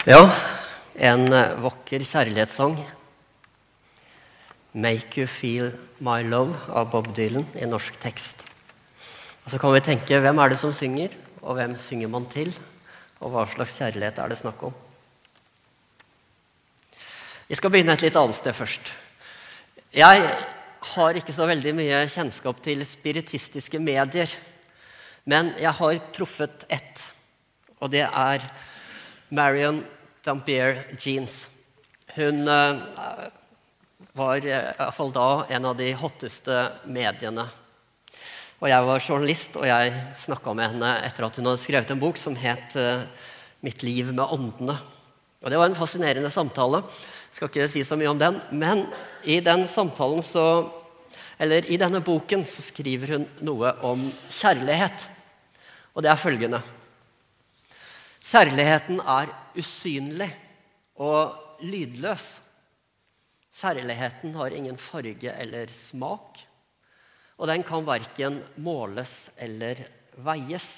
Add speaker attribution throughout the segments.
Speaker 1: Ja, en vakker kjærlighetssang. Make You Feel My Love av Bob Dylan i norsk tekst. Og så kan vi tenke, hvem er det som synger, og hvem synger man til, og hva slags kjærlighet er det snakk om? Vi skal begynne et litt annet sted først. Jeg har ikke så veldig mye kjennskap til spiritistiske medier, men jeg har truffet ett, og det er Marion Dampier-Jeans. Hun var i hvert fall da en av de hotteste mediene. Og jeg var journalist, og jeg snakket med henne etter at hun hadde skrevet en bok som het «Mitt liv med åndene». Og det var en fascinerende samtale. Jeg skal ikke si så mye om den, men i den samtalen i denne boken så skriver hun noe om kjærlighet. Og det er følgende. Kjærligheten er usynlig og lydløs. Kjærligheten har ingen farge eller smak, og den kan hverken måles eller veies.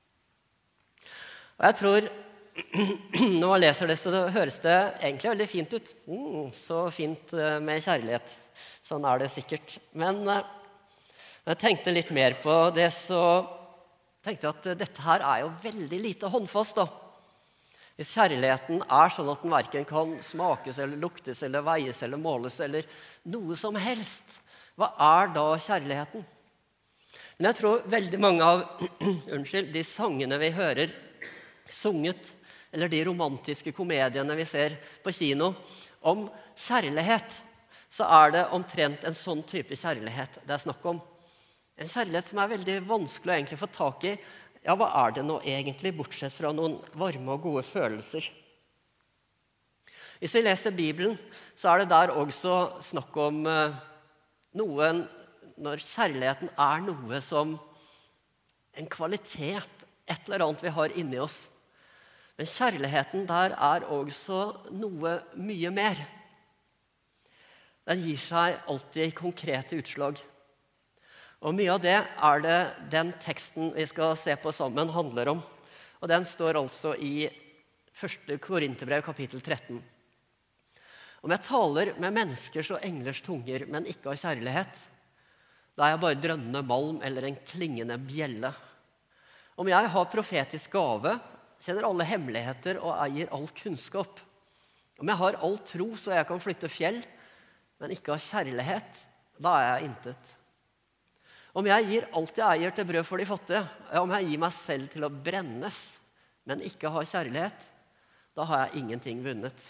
Speaker 1: Og jeg tror, når man leser det, så høres det egentlig veldig fint ut. Så fint med kjærlighet. Sånn er det sikkert. Men når jeg tenkte litt mer på det, så tenkte jeg at dette her er jo veldig lite håndfast da. Hvis kjærligheten er sånn at den hverken kan smakes eller luktes eller veies eller måles eller noe som helst, hva er da kjærligheten? Men jeg tror veldig mange av de sangene vi hører sunget, eller de romantiske komediene vi ser på kino om kjærlighet, så er det omtrent en sånn type kjærlighet det er snakk om. En kjærlighet som er veldig vanskelig å egentlig få tak i. Ja, hva er det nå egentlig, bortsett fra noen varme og gode følelser? Hvis vi leser Bibelen, så er det der også snakk om noen, når kjærligheten er noe som en kvalitet, et eller annet vi har inni oss. Men kjærligheten der er også noe mye mer. Den gir seg alltid i konkrete utslag. Og mye av det er det den teksten vi skal se på sammen handler om. Og den står altså i 1. Korinterbrev kapittel 13. Om jeg taler med menneskers og englers tunger, men ikke av kjærlighet, da er jeg bare drønnende malm eller en klingende bjelle. Om jeg har profetisk gave, kjenner alle hemmeligheter og eier all kunnskap. Om jeg har all tro så jeg kan flytte fjell, men ikke av kjærlighet, da er jeg intet. Om jeg gir alt jeg eier til brød for de fattige, om jeg gir meg selv til å brennes, men ikke har kjærlighet, da har jeg ingenting vunnet.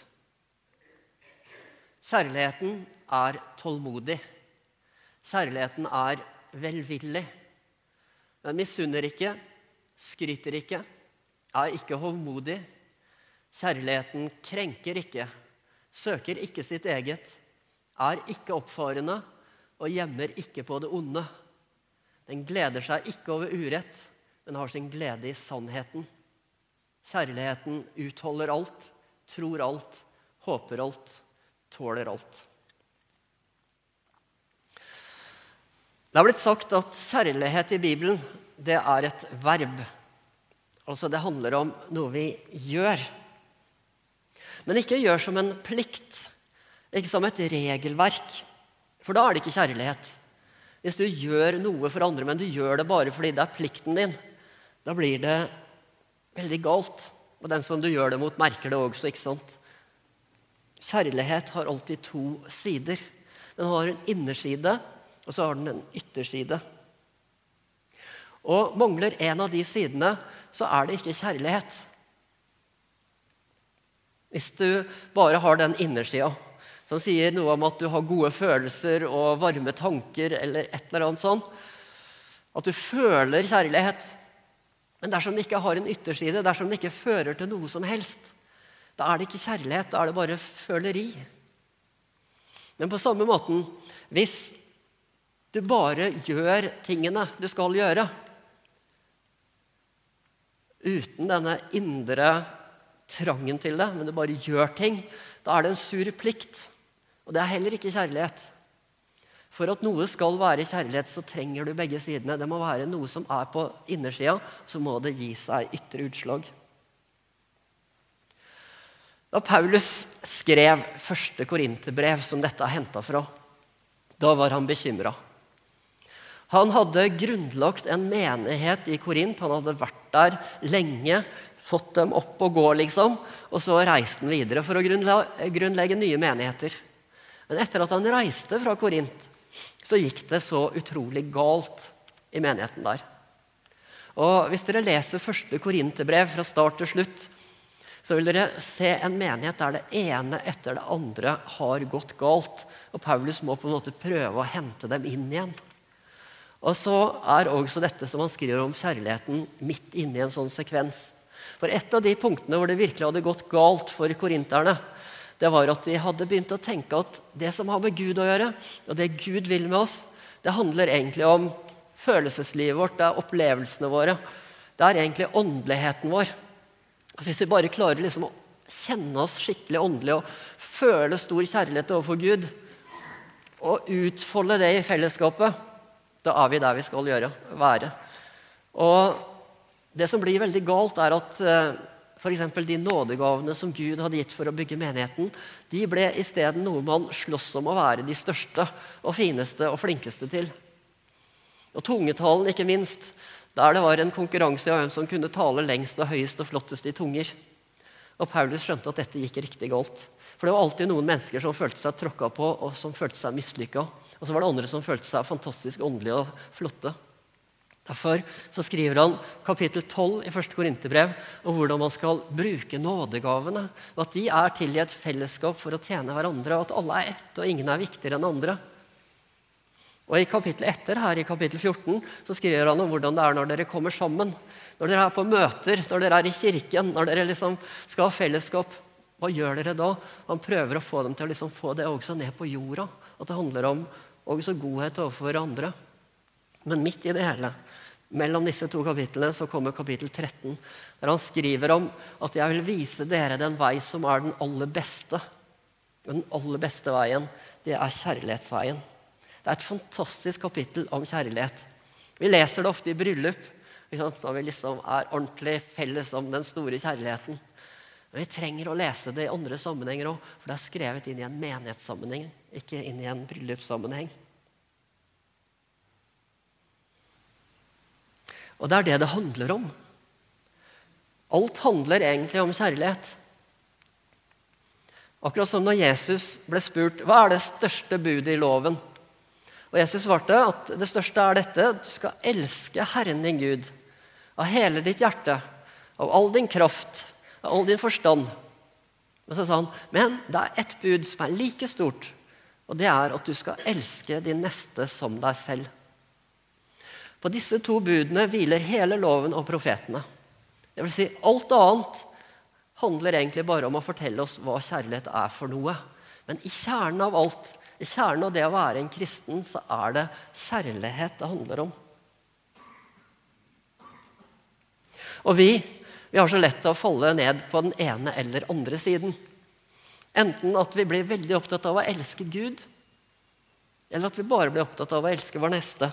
Speaker 1: Kjærligheten er tålmodig. Kjærligheten er velvillig. Den misunner ikke, skryter ikke, er ikke hovmodig. Kjærligheten krenker ikke, søker ikke sitt eget, er ikke oppfarende og gjemmer ikke på det onde. Den gleder seg ikke over urett, men har sin glede i sannheten. Kjærligheten utholder alt, tror alt, håper alt, tåler alt. Det har blitt sagt at kjærlighet i Bibelen, det er et verb. Altså det handler om noe vi gjør. Men ikke gjør som en plikt, ikke som et regelverk, for da er det ikke kjærlighet. Hvis du gjør noe for andre, men du gjør det bare fordi det er plikten din, da blir det veldig galt. Og den som du gjør det mot, merker det også, ikke sant? Kjærlighet har alltid to sider. Den har en innerside, og så har den en ytterside. Og mangler en av de sidene, så er det ikke kjærlighet. Hvis du bare har den innersida, som sier noe om at du har gode følelser og varme tanker eller et eller annet sånt. At du føler kjærlighet. Men dersom det ikke har en ytterside, dersom det ikke fører til noe som helst, da er det ikke kjærlighet, da er det bare føleri. Men på samme måten, hvis du bare gjør tingene du skal gjøre, uten denne indre trangen til det, men du bare gjør ting, da er det en sur plikt. Og det er heller ikke kjærlighet. For at noe skal være kjærlighet, så trenger du begge sidene. Det må være noe som er på innersida, så må det gi seg ytre utslag. Da Paulus skrev første Korinterbrev, som dette er hentet fra, da var han bekymret. Han hadde grunnlagt en menighet i Korint, han hadde vært der lenge, fått dem opp og gå liksom, og så reiste han videre for å grunnlegge nye menigheter. Men etter at han reiste fra Korint, så gikk det så utrolig galt i menigheten der. Og hvis dere leser første Korinterbrev fra start til slutt, så vil dere se en menighet der det ene etter det andre har gått galt, og Paulus må på en måte prøve å hente dem inn igjen. Og så er også dette som han skriver om kjærligheten midt inne i en sånn sekvens. For et av de punktene hvor det virkelig hadde gått galt for korinterne, det var at de hadde begynt å tenke at det som har med Gud å gjøre, og det Gud vil med oss, det handler egentlig om følelseslivet vårt, det er opplevelsene våre, det er egentlig åndeligheten vår. Hvis vi bare klarer liksom å kjenne oss skikkelig åndelig og føle stor kjærlighet overfor Gud, og utfolde det i fellesskapet, da er vi der vi skal være. Og det som blir veldig galt er at for eksempel de nådegavene som Gud hadde gitt for å bygge menigheten, de ble i stedet noe man slåss om å være de største og fineste og flinkeste til. Og tungetalen ikke minst, der det var en konkurranse av hvem som kunne tale lengst og høyest og flottest i tunger. Og Paulus skjønte at dette gikk riktig galt. For det var alltid noen mennesker som følte seg tråkket på og som følte seg mislykket. Og så var det andre som følte seg fantastisk åndelige og flotte. Derfor så skriver han kapittel 12 i første Korinterbrev om hvordan man skal bruke nådegavene, og at de er til i et fellesskap for å tjene hverandre, og at alle er ett, og ingen er viktigere enn andre. Og i kapittel etter, her i kapittel 14, så skriver han om hvordan det er når dere kommer sammen, når dere er på møter, når dere er i kirken, når dere liksom skal ha fellesskap. Hva gjør dere da? Han prøver å få dem til å liksom få det også ned på jorda, at det handler om også godhet overfor andre. Men midt i det hele, mellom disse to kapitlene, så kommer kapittel 13, der han skriver om at jeg vil vise dere den vei som er den aller beste. Den aller beste veien, det er kjærlighetsveien. Det er et fantastisk kapittel om kjærlighet. Vi leser det ofte i bryllup, når vi liksom er ordentlig felles om den store kjærligheten. Men vi trenger å lese det i andre sammenhenger også, for det er skrevet inn i en menighetssammenheng, ikke inn i en bryllupssammenheng. Og det er det det handler om. Alt handler egentlig om kjærlighet. Akkurat som når Jesus ble spurt, hva er det største budet i loven? Og Jesus svarte at det største er dette, du skal elske Herren din Gud, av hele ditt hjerte, av all din kraft, av all din forstand. Og så sa han, men det er ett bud som er like stort, og det er at du skal elske din neste som deg selv. På disse to budene hviler hele loven og profetene. Det vil si, alt annet handler egentlig bare om å fortelle oss hva kjærlighet er for noe. Men i kjernen av alt, i kjernen av det å være en kristen, så er det kjærlighet det handler om. Og vi har så lett til å falle ned på den ene eller andre siden. Enten at vi blir veldig opptatt av å elske Gud, eller at vi bare blir opptatt av å elske vår neste.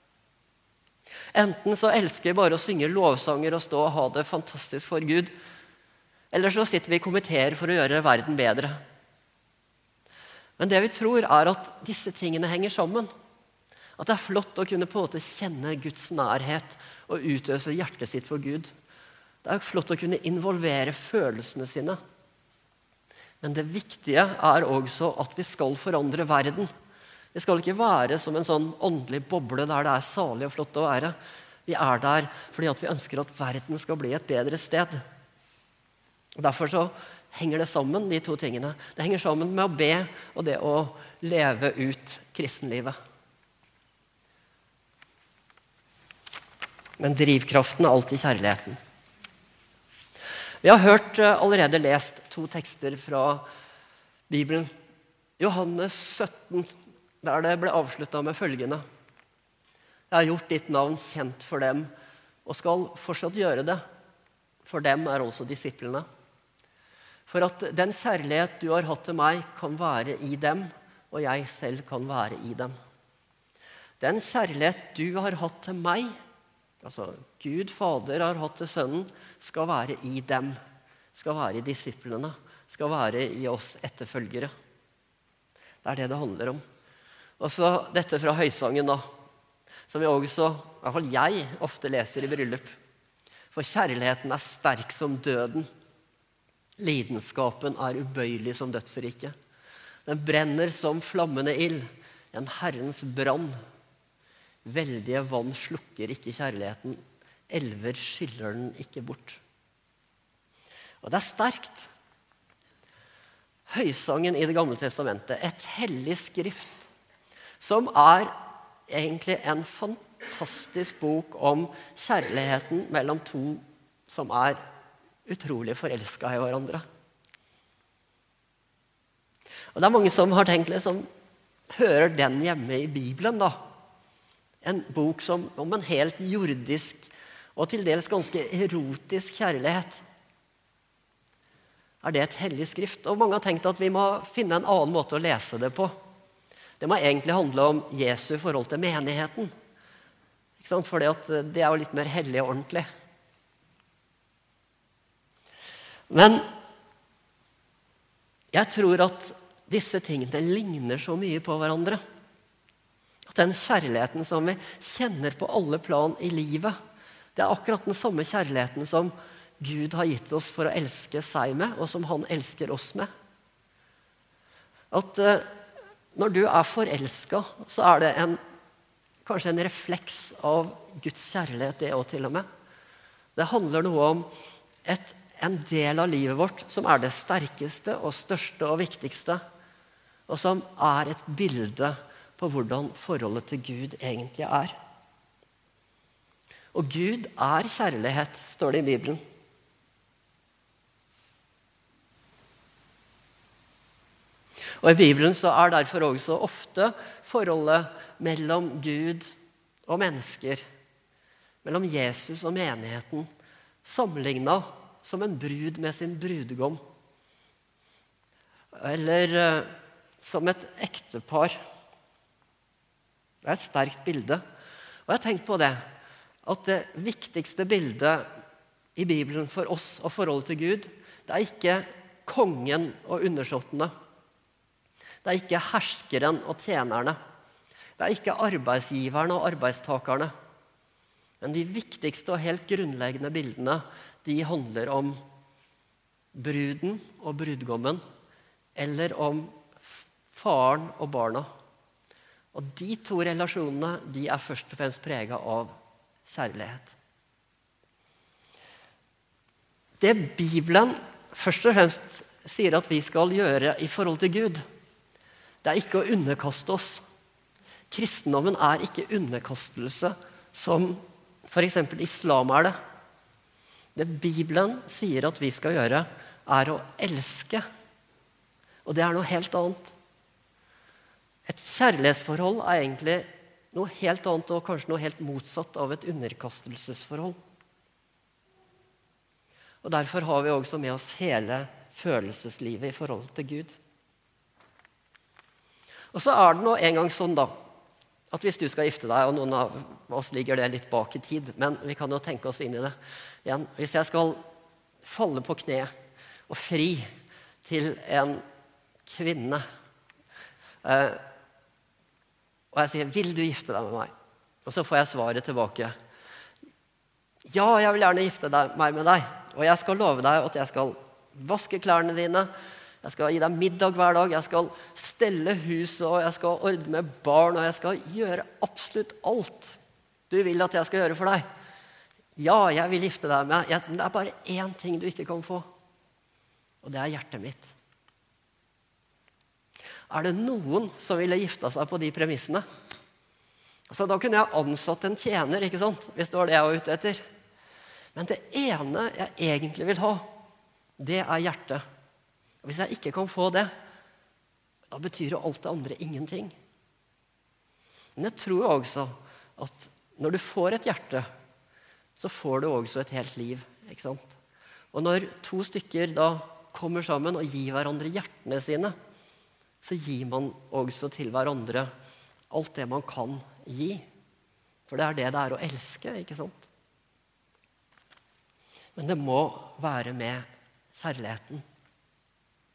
Speaker 1: Enten så elsker vi bare å synge lovsanger og stå og ha det fantastisk for Gud, eller så sitter vi i komiteer for å gjøre verden bedre. Men det vi tror er at disse tingene henger sammen. At det er flott å kunne på en måte kjenne Guds nærhet og utøse hjertet sitt for Gud. Det er flott å kunne involvere følelsene sine. Men det viktige er også at vi skal forandre verden. Det skal ikke være som en sånn åndelig boble der det er salig og flott å være. Vi er der fordi at vi ønsker at verden skal bli et bedre sted. Og derfor så henger det sammen, de to tingene. Det henger sammen med å be og det å leve ut kristenlivet. Men drivkraften er alltid kjærligheten. Vi har allerede lest to tekster fra Bibelen. Johannes 17, der det ble avsluttet med følgende. Jeg har gjort ditt navn kjent for dem, og skal fortsatt gjøre det. For dem er også disiplene. For at den kjærlighet du har hatt til meg kan være i dem, og jeg selv kan være i dem. Den kjærlighet du har hatt til meg, altså Gud Fader har hatt til Sønnen, skal være i dem, skal være i disiplene, skal være i oss etterfølgere. Det det handler om. Og så dette fra Høysangen da, som vi også, i hvert fall jeg, ofte leser i bryllup. For kjærligheten sterk som døden. Lidenskapen ubøyelig som dødsriket. Den brenner som flammende ild, en Herrens brann. Veldige vann slukker ikke kjærligheten, elver skyller den ikke bort. Og det sterkt. Høysangen i Det gamle testamentet, et hellig skrift, som egentlig en fantastisk bok om kjærligheten mellom to som utrolig forelsket i hverandre. Og det mange som har tenkt liksom, hører den hjemme i Bibelen da? En bok om en helt jordisk og til dels ganske erotisk kjærlighet. Det et hellig skrift? Og mange har tenkt at vi må finne en annen måte å lese det på. Det må egentlig handle om Jesu forhold til menigheten. Ikke sant? Fordi at det jo litt mer hellig og ordentlig. Men jeg tror at disse tingene ligner så mye på hverandre. At den kjærligheten som vi kjenner på alle plan i livet, det akkurat den samme kjærligheten som Gud har gitt oss for å elske seg med, og som han elsker oss med. At når du forelsket, så det kanskje en refleks av Guds kjærlighet, det også til og med. Det handler noe om en del av livet vårt som det sterkeste og største og viktigste, og som et bilde på hvordan forholdet til Gud egentlig Og Gud kjærlighet, står det i Bibelen. Og i Bibelen så derfor også ofte forholdet mellom Gud og mennesker, mellom Jesus og menigheten, sammenlignet som en brud med sin brudgom. Eller som et ektepar. Det et sterkt bilde. Og jeg har tenkt på det, at det viktigste bildet i Bibelen for oss og forholdet til Gud, det ikke kongen og undersåttene. Det ikke herskeren og tjenerne. Det ikke arbeidsgiverne og arbeidstakerne. Men de viktigste og helt grunnleggende bildene, de handler om bruden og brudgommen, eller om faren og barna. Og de to relasjonene, de først og fremst preget av kjærlighet. Det Bibelen først og fremst sier at vi skal gjøre i forhold til Gud, det ikke å underkaste oss. Kristendommen ikke underkastelse som for eksempel islam det. Det Bibelen sier at vi skal gjøre, å elske. Og det noe helt annet. Et kjærlighetsforhold egentlig noe helt annet, og kanskje noe helt motsatt av et underkastelsesforhold. Og derfor har vi også med oss hele følelseslivet i forhold til Gud. Og så det nå en gang sånn da, at hvis du skal gifte deg, og noen av oss ligger det litt bak i tid, men vi kan jo tenke oss inn i det igjen. Hvis jeg skal falle på kne og fri til en kvinne, og jeg sier, vil du gifte deg med meg? Og så får jeg svaret tilbake. Ja, jeg vil gjerne gifte meg med deg, og jeg skal love deg at jeg skal vaske klærne dine, jeg skal gi deg middag hver dag, jeg skal stelle huset, og jeg skal ordne med barn, og jeg skal gjøre absolutt alt du vil at jeg skal gjøre for deg. Ja, jeg vil gifte deg med deg, men det bare én ting du ikke kan få, og det hjertet mitt. Det noen som ville gifte seg på de premissene? Så da kunne jeg ansatt en tjener, ikke sant? Hvis det var det jeg var ute etter. Men det ene jeg egentlig vil ha, det hjertet. Og hvis jeg ikke kan få det, da betyr jo alt det andre ingenting. Men jeg tror også at når du får et hjerte, så får du også et helt liv, ikke sant? Og når to stykker da kommer sammen og gir hverandre hjertene sine, så gir man også til hverandre alt det man kan gi. For det det å elske, ikke sant? Men det må være med kjærligheten.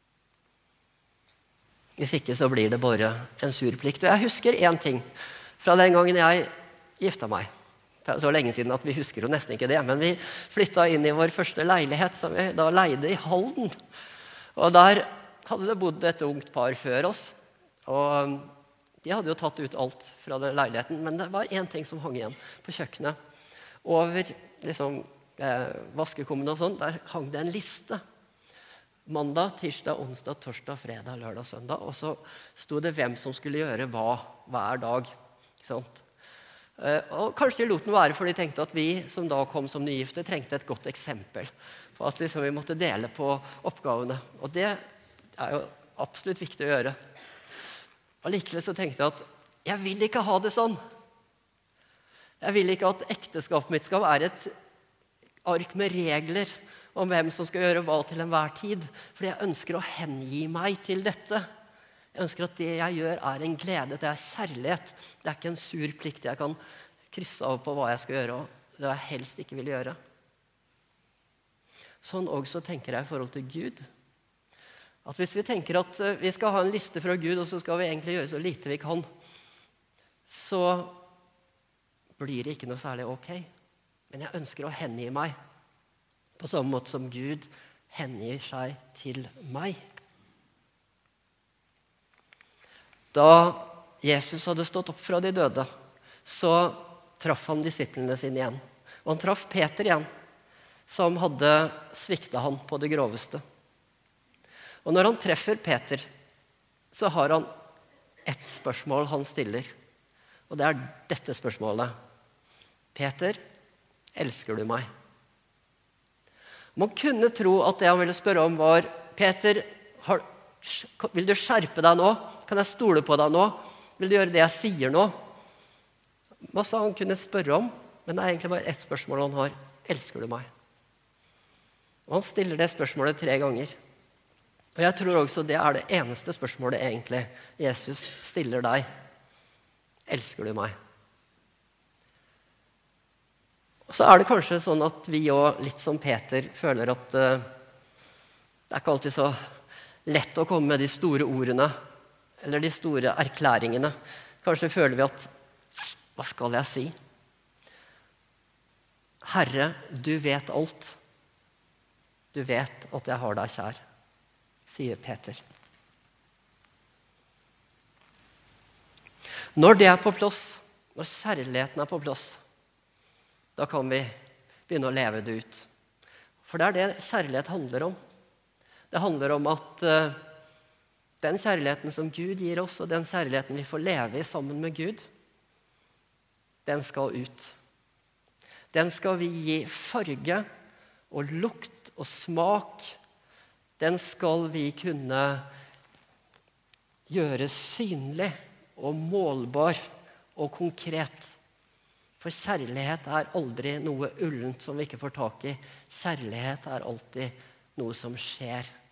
Speaker 1: Hvis ikke så blir det bare en surplikt. Og jeg husker en ting fra den gangen jeg gifta meg. Det er så lenge siden at vi husker jo nesten ikke det, men vi flyttet inn i vår første leilighet som vi da leide i Halden. Og der hadde det bodd et ungt par før oss, og de hadde jo tatt ut alt fra den leiligheten, men det var en ting som hang igjen på kjøkkenet. Over liksom, vaskekummen og sånn, der hang det en liste. Mandag, tirsdag, onsdag, torsdag, fredag, lørdag, søndag. Og så sto det hvem som skulle gjøre hva hver dag. Ikke sant? Og kanskje de lot den være, for de tenkte at vi som da kom som nygifte trengte et godt eksempel på at liksom vi måtte dele på oppgavene. Og det er jo absolutt viktig å gjøre. Allikevel så tenkte jeg at jeg vil ikke ha det sånn. Jeg vil ikke at ekteskapet mitt skal være et ark med regler om hvem som skal gjøre hva til enhver tid. Fordi jeg ønsker å hengi meg til dette. Jeg ønsker at det jeg gjør er en glede, det er kjærlighet. Det er ikke en sur plikt jeg kan krysse av på hva jeg skal gjøre, og det jeg helst ikke vil gjøre. Sånn også tenker jeg i forhold til Gud. At hvis vi tenker at vi skal ha en liste fra Gud, og så skal vi egentlig gjøre så lite vi kan, så blir det ikke noe særlig ok. Men jeg ønsker å hengi meg på samme måte som Gud hengir seg til meg. Da Jesus hadde stått opp fra de døde, så traff han disiplene sine igjen. Og han traff Peter igjen, som hadde sviktet han på det groveste. Og når han treffer Peter, så har han ett spørsmål han stiller. Og det er dette spørsmålet. Peter, elsker du meg? Man kunne tro at det han ville spørre om var, Peter, vil du skjerpe deg nå? Kan jeg stole på deg nå? Vil du gjøre det jeg sier nå? Masse han kunne spørre om, men det er egentlig bare ett spørsmål han har. Elsker du meg? Og han stiller det spørsmålet 3 ganger. Og jeg tror også det er det eneste spørsmålet egentlig Jesus stiller deg. Elsker du meg? Og så er det kanskje sånn at vi også, litt som Peter, føler at det er ikke alltid så lett å komme med de store ordene, eller de store erklæringene. Kanskje føler vi at, hva skal jeg si? Herre, du vet alt. Du vet at jeg har deg kjær, sier Peter. Når det er på plass, når kjærligheten er på plass, da kan vi begynne å leve det ut. For det er det kjærlighet handler om. Det handler om at den kjærligheten som Gud gir oss, og den kjærligheten vi får leve i sammen med Gud, den skal ut. Den skal vi gi farge og lukt og smak. Den skal vi kunne gjøre synlig og målbar og konkret. For kjærlighet er aldri noe ullent som vi ikke får tak i. Kjærlighet er alltid noe som skjer.